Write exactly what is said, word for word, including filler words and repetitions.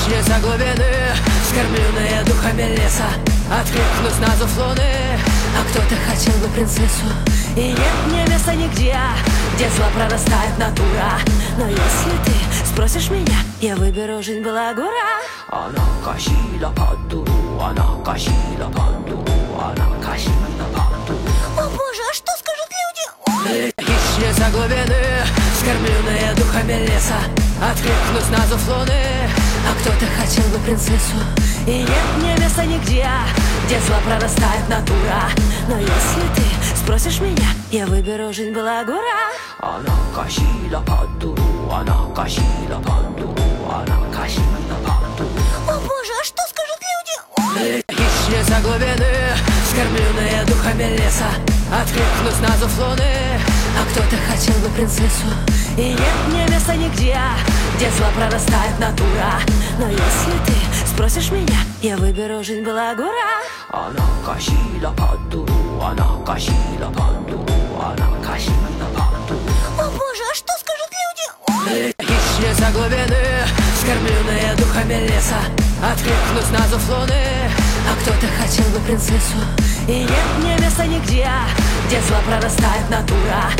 Хищница глубины, скормленная духами леса, откликнусь на зов луны. А кто-то хотел бы принцессу, и нет мне места нигде, где зла прорастает натура. Но если ты спросишь меня, я выберу жизнь балагура. Она косила подуру, она косила подуру, она косила подуру. О боже, а что скажут люди? Хищница глубины, скормленная духами леса, откликнусь на зов луны. А кто-то хотел бы принцессу, и нет мне места нигде, где зла прорастает натура. Но если ты спросишь меня, я выберу жизнь балагура. Она косила подуру, она косила подуру, она косила подуру. О боже, а что скажут люди? Хищница глубины, скормленная духами леса, откликнусь на зов луны. А кто-то хотел бы принцессу, и нет мне места нигде, где зла прорастает натура. Но если ты спросишь меня, я выберу жизнь балагура. Она косила подуру, она косила подуру, она косила подуру. О боже, а что скажут люди? Хищница глубины, скормленная духами леса, откликнусь на зов луны. А кто-то хотел бы принцессу, и нет мне места нигде, где зла прорастает натура.